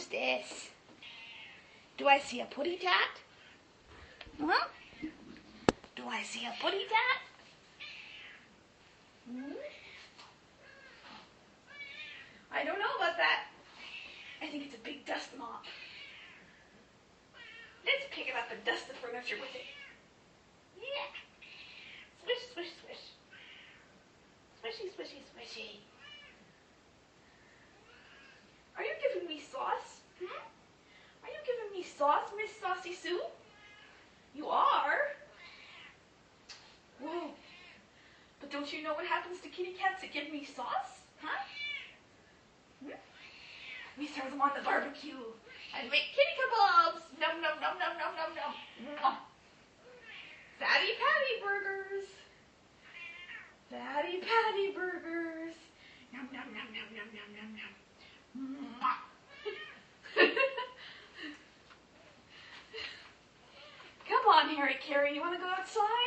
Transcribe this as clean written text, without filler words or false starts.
Who's this? Do I see a putty tat? Huh? Do I see a putty tat? I don't know about that. I think it's a big dust mop. Let's pick it up and dust the furniture with it. Yeah. Swish, swish, swish. Swishy, swishy, swishy. Are you giving me sauce? Are you giving me sauce, Miss Saucy Sue? You are? Whoa. But don't you know what happens to kitty cats that give me sauce? Huh? We throw them on the barbecue and make kitty kebabs. Num, num, num, num, num, num, num. Mwah. Fatty Patty burgers. Fatty Patty burgers. Num, num, num, num, num, num, num, num. Mwah. Come on, Harry Carey, you want to go outside?